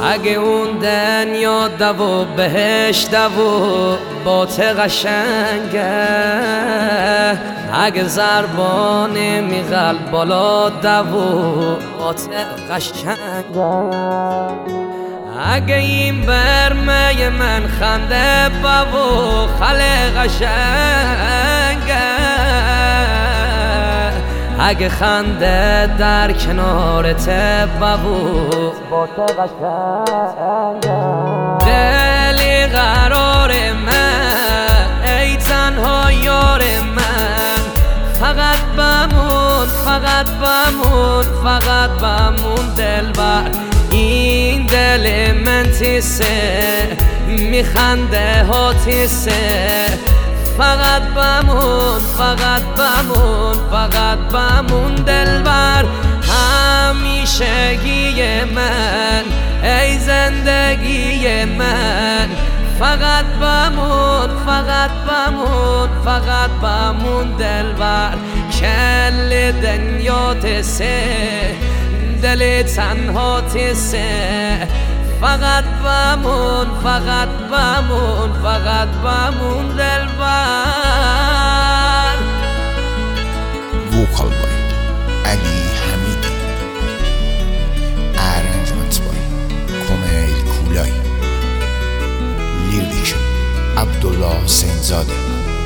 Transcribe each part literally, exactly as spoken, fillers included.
اگه اون دنیا دو بهشت دو بات قشنگه، اگه زربان می قلب بالا دو بات قشنگه، اگه این برمه من خنده بابو خل قشنگه، اگه خنده در کنارت بابو بات قشنگه، دلی قرار من ای تنها یار من، فقط بمون فقط بمون فقط بمون دلبر، این دل من تیسه میخنده ها تیسه، فقط بمون فقط بمون فقط بمون دلبر، همیشگی من ای زندگی من، فقط بمون فقط بمون فقط بمون دلبر، کل دنیا تسه دل تنها تسه، فقط بمون فقط بمون فقط بمون دلبر. Vocal by Ali Hamidi, arrangement by Kumail Kulay, lyrics Abdullah Senzadeh.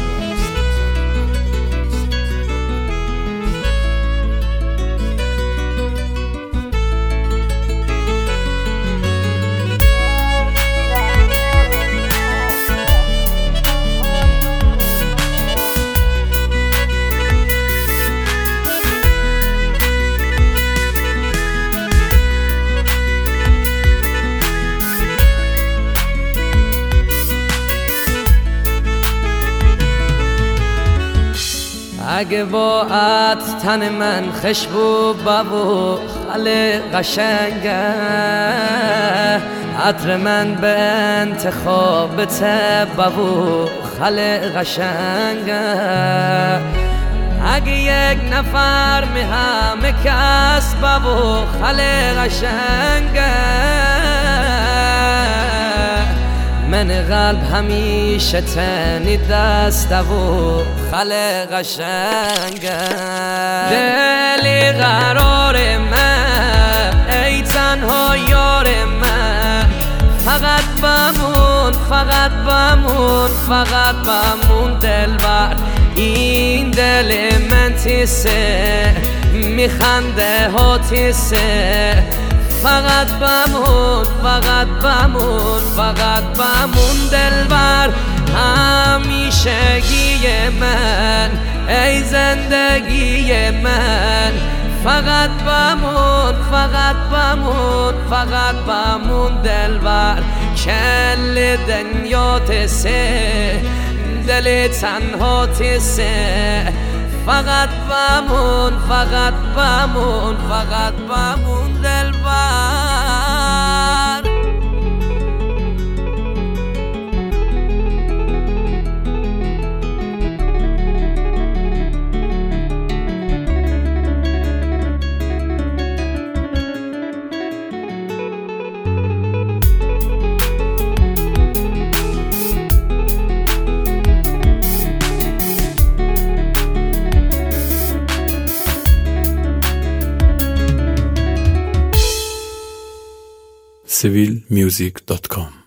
اگه با عطر تن من خشبو بابو خل قشنگه، عطر من به انتخابت بابو خل قشنگه، اگه یک نفر می همه کس بابو خل قشنگه، من قلب همیشه تنی دست و خل قشنگه، دلی قرار من ای تنها یار من، فقط بمون فقط بمون فقط بمون دلبر، این دل من تیسه میخنده ها تیسه، فقط بمون فقط بمون فقط بمون دلبر، همیشگی من ای زندگی من، فقط بمون فقط بمون فقط بمون دلبر، کل دنیا تسه دل تنها تسه، فقط بمون فقط بمون فقط بمون دلبر. sevil music dot com